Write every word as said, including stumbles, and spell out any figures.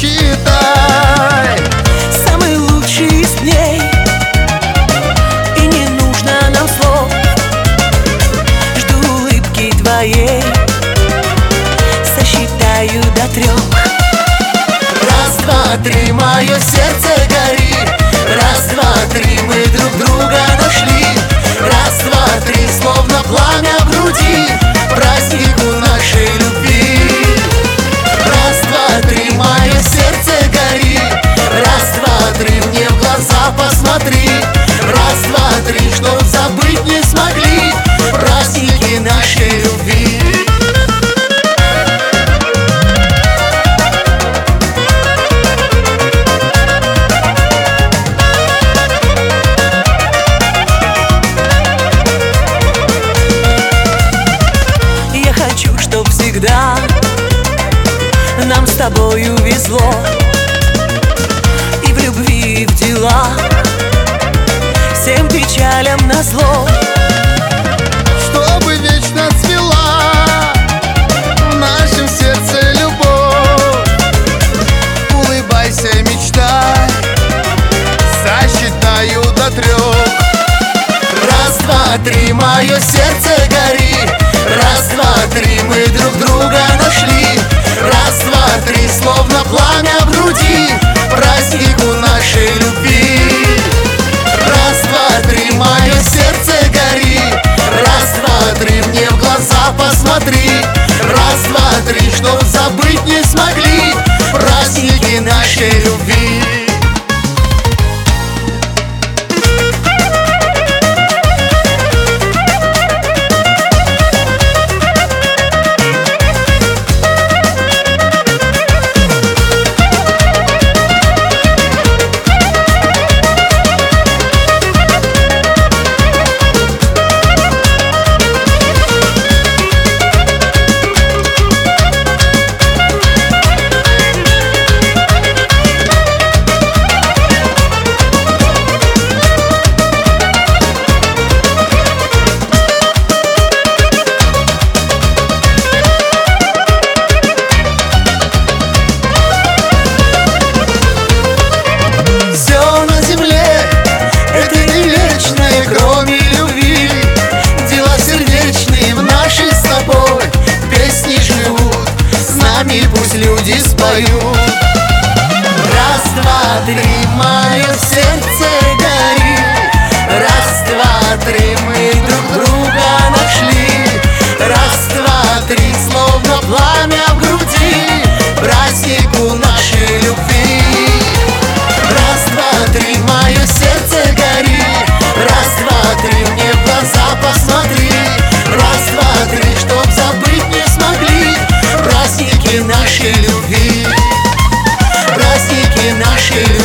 считай. Самый лучший из дней, и не нужно нам слов. Жду улыбки твоей, сосчитаю до трех. Раз, два, три, мое сердце горит. Раз, два, три, мы друг друга нашли. Раз, два, три, словно пламя в груди, празднику нашей любви. Раз, два, три, мое сердце горит. Раз, два, три, мне в глаза посмотри. Раз, два, три, чтоб забыть не смогли праздники нашей любви. Чтоб всегда нам с тобою везло, и в любви, и в делах, всем печалям назло. Чтобы вечно цвела в нашем сердце любовь. Улыбайся, мечтай, сосчитаю до трех. Раз, два, три, мое сердце горит. Раз, два, три, мы друг друга нашли. Раз, два, три, словно пламя в груди, празднику нашей любви. Раз, два, три, мое сердце горит. Раз, два, три, мне в глаза посмотри. Раз, два, три, чтоб забыть не смогли праздники нашей любви. Пусть люди споют. Раз, два, три, мое сердце горит. Раз, два, три, мы друг друга нашли. Раз, два, три, словно пламя в груди, празднику нашей любви. Раз, два, три, мое сердце горит. Раз, два, три, мне в глаза посмотри. Раз, два, три, чтоб забыть не смогли праздники нашей любви, праздники нашей любви.